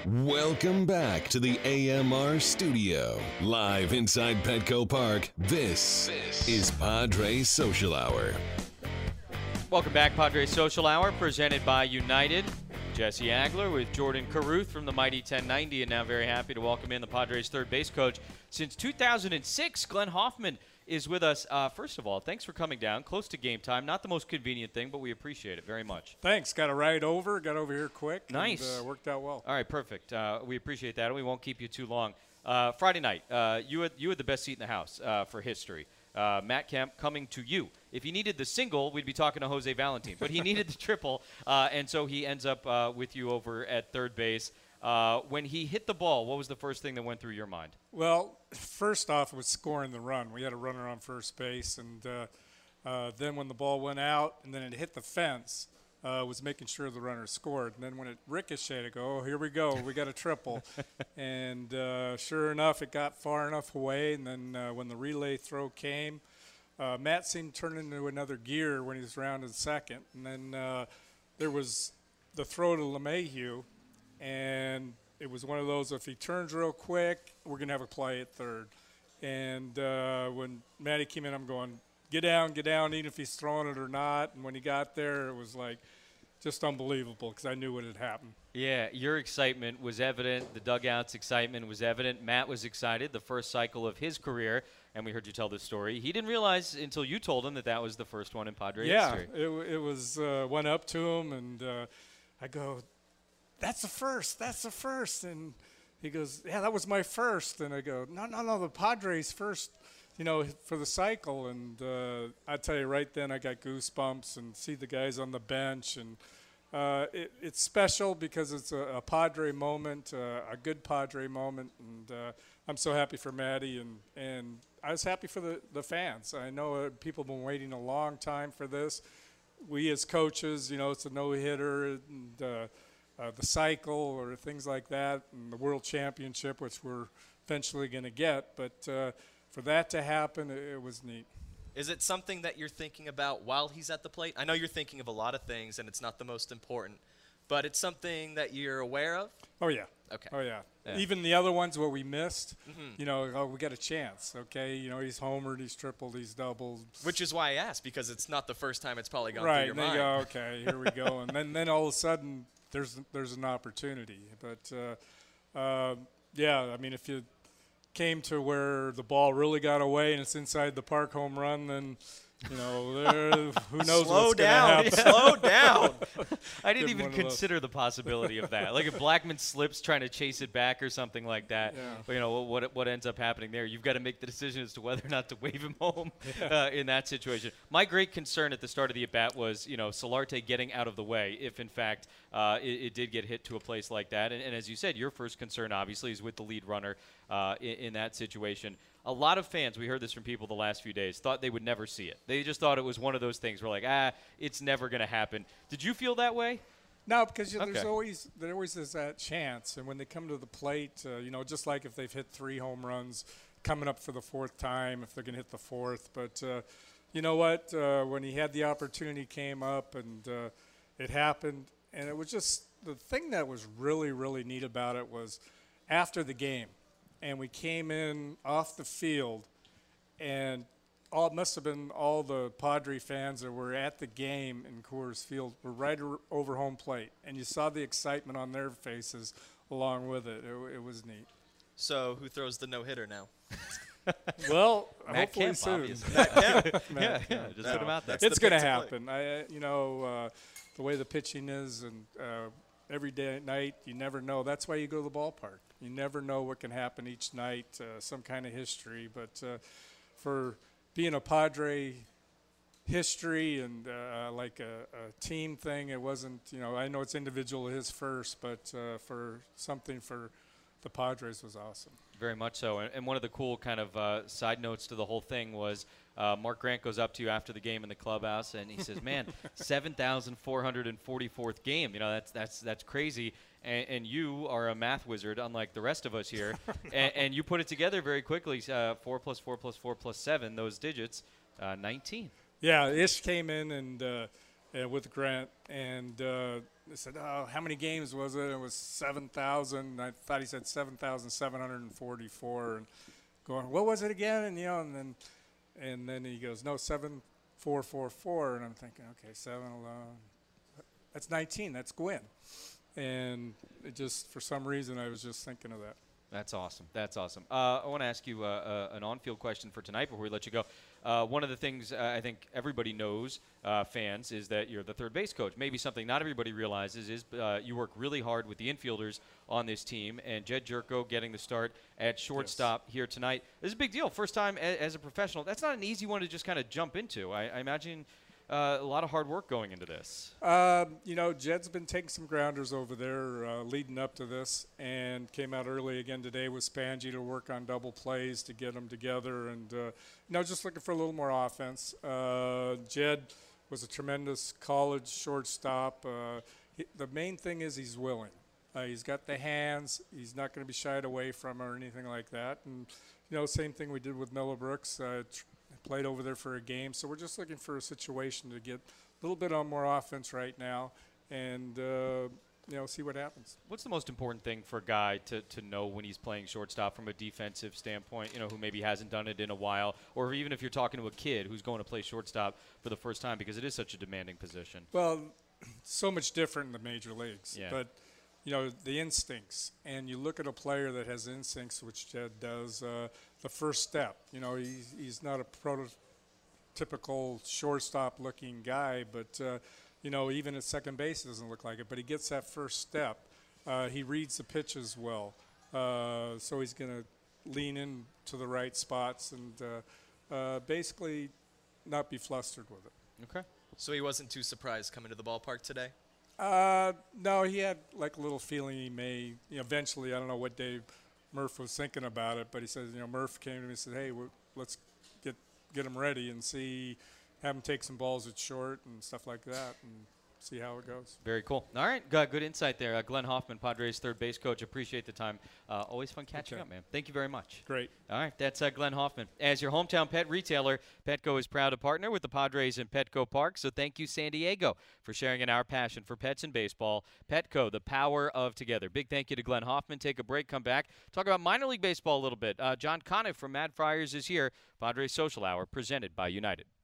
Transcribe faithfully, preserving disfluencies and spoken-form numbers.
Welcome back to the A M R studio. Live inside Petco Park, this, this is Padres Social Hour. Welcome back, Padres Social Hour, presented by United. Jesse Agler with Jordan Caruth from the Mighty ten ninety, and now very happy to welcome in the Padres third base coach since two thousand six. Glenn Hoffman is with us. Uh, first of all, thanks for coming down close to game time. Not the most convenient thing, but we appreciate it very much. Thanks. Got a ride over. Got over here quick. Nice. And, uh, worked out well. All right, perfect. Uh, we appreciate that, and we won't keep you too long. Uh, Friday night, uh, you had you had the best seat in the house uh, for history. Uh, Matt Kemp coming to you. If he needed the single, we'd be talking to Jose Valentin. But he needed the triple, uh, and so he ends up uh, with you over at third base. Uh, when he hit the ball, what was the first thing that went through your mind? Well, first off, it was scoring the run. We had a runner on first base, and uh, uh, then when the ball went out and then it hit the fence, uh, was making sure the runner scored. And then when it ricocheted, I go, oh, here we go. We got a triple. And uh, sure enough, it got far enough away. And then uh, when the relay throw came, uh, Matt seemed to turn into another gear when he was rounded second. And then uh, there was the throw to LeMahieu, and it was one of those, if he turns real quick, we're going to have a play at third. And uh, when Matty came in, I'm going, get down, get down, even if he's throwing it or not. And when he got there, it was like just unbelievable because I knew what had happened. Yeah, your excitement was evident. The dugout's excitement was evident. Matt was excited, the first cycle of his career, and we heard you tell this story. He didn't realize until you told him that that was the first one in Padre yeah, history. Yeah, it, it was uh, went up to him, and uh, I go, that's the first, that's the first. And he goes, yeah, that was my first. And I go, no, no, no, the Padres first, you know, for the cycle. And uh, I tell you, right then I got goosebumps and see the guys on the bench. And uh, it, it's special because it's a, a Padre moment, uh, a good Padre moment. And uh, I'm so happy for Matty, and, and I was happy for the, the fans. I know uh, people have been waiting a long time for this. We as coaches, you know, it's a no-hitter, and uh, Uh, the cycle or things like that, and the World Championship, which we're eventually going to get. But uh, for that to happen, it, it was neat. Is it something that you're thinking about while he's at the plate? I know you're thinking of a lot of things, and it's not the most important, but it's something that you're aware of? Oh, yeah. Okay. Oh, yeah. yeah. Even the other ones where we missed, Mm-hmm. you know, oh, we got a chance, okay? You know, he's homered, he's tripled, he's doubled. Which is why I asked, because it's not the first time it's probably gone right, through your and mind. Right, go, okay, here we go. And then, then all of a sudden, there's there's an opportunity. But, uh, uh, yeah, I mean, if you came to where the ball really got away and it's inside the park home run, then, you know, there, who knows Slow what's down. going to happen. Slow down. I didn't Give him even one of those. consider the possibility of that. Like if Blackman slips trying to chase it back or something like that, Yeah. but, you know, what what ends up happening there, you've got to make the decision as to whether or not to wave him home uh, in that situation. My great concern at the start of the at-bat was, you know, Solarte getting out of the way if, in fact, uh, it, it did get hit to a place like that. And, and as you said, your first concern, obviously, is with the lead runner uh, in, in that situation. A lot of fans, we heard this from people the last few days, thought they would never see it. They just thought it was one of those things where, like, ah, it's never going to happen. Did you feel that way? No, because you know, Okay. there's always there always is that chance, and when they come to the plate, uh, you know, just like if they've hit three home runs, coming up for the fourth time, if they're going to hit the fourth. But uh, you know what? Uh, when he had the opportunity, came up, and uh, it happened, and it was just the thing that was really really neat about it was after the game, and we came in off the field, and all, it must have been all the Padre fans that were at the game in Coors Field were right or, over home plate, and you saw the excitement on their faces along with it. It, it was neat. So who throws the no-hitter now? Well, Matt hopefully Kemp, soon. obviously. Matt Kemp. Matt, yeah, yeah. yeah, just No, put him out there. that's It's the going to pick to play. happen. I, uh, you know, uh, the way the pitching is, and uh, every day at night, you never know. That's why you go to the ballpark. You never know what can happen each night, uh, some kind of history. But uh, for being a Padre history and uh, like a, a team thing, it wasn't, you know, I know it's individual his first, but uh, for something for the Padres was awesome. Very much so. And, and one of the cool kind of uh, side notes to the whole thing was uh, Mark Grant goes up to you after the game in the clubhouse and he says, man, seven thousand four hundred forty-fourth game. You know, that's that's that's crazy. And, and you are a math wizard, unlike the rest of us here. and, and you put it together very quickly. Uh, four plus four plus four plus seven, those digits, uh, nineteen. Yeah, Ish came in and uh, uh, with Grant, and uh, they said, "Oh, how many games was it?" It was seven thousand. I thought he said seven thousand seven hundred and forty-four, and going, "What was it again?" And you know, and then and then he goes, "No, seven four four four," and I'm thinking, "Okay, seven eleven. That's nineteen. That's Gwynn." And it just, for some reason, I was just thinking of that. That's awesome. That's awesome. Uh, I want to ask you uh, uh, an on-field question for tonight before we let you go. Uh, one of the things uh, I think everybody knows, uh, fans, is that you're the third base coach. Maybe something not everybody realizes is uh, you work really hard with the infielders on this team, and Jed Jerko getting the start at shortstop yes. here tonight. This is a big deal. First time a- as a professional. That's not an easy one to just kind of jump into. I, I imagine uh, a lot of hard work going into this. Um, you know, Jed's been taking some grounders over there uh, leading up to this, and came out early again today with Spangy to work on double plays to get them together, and uh, you know, just looking for a little more offense. Uh, Jed was a tremendous college shortstop. Uh, he, the main thing is he's willing. Uh, he's got the hands. He's not going to be shied away from or anything like that. And you know, same thing we did with Miller Brooks. Uh, tr- played over there for a game, so we're just looking for a situation to get a little bit on more offense right now, and uh, you know, see what happens. What's the most important thing for a guy to, to know when he's playing shortstop from a defensive standpoint, you know, who maybe hasn't done it in a while, or even if you're talking to a kid who's going to play shortstop for the first time, because it is such a demanding position? Well, so much different in the major leagues, yeah. but you know, the instincts, and you look at a player that has instincts, which Jed does, uh, the first step, you know, he's, he's not a prototypical shortstop-looking guy, but, uh, you know, even at second base he doesn't look like it, but he gets that first step. Uh, he reads the pitches well, uh, so he's going to lean in to the right spots and uh, uh, basically not be flustered with it. Okay. So he wasn't too surprised coming to the ballpark today? Uh, no, he had like a little feeling he may, you know, eventually, I don't know what Dave Murph was thinking about it, but he says, you know, Murph came to me and said, hey, we're, let's get get him ready and see, have him take some balls at short and stuff like that and see how it goes. Very cool. All right, got good insight there. Uh, Glenn Hoffman, Padres third base coach. Appreciate the time. Uh, always fun catching okay. up, man. Thank you very much. Great. All right, that's uh, Glenn Hoffman. As your hometown pet retailer, Petco is proud to partner with the Padres and Petco Park, so thank you, San Diego, for sharing in our passion for pets and baseball. Petco, the power of together. Big thank you to Glenn Hoffman. Take a break, come back, talk about minor league baseball a little bit. Uh, John Conniff from Mad Friars is here. Padres Social Hour, presented by United.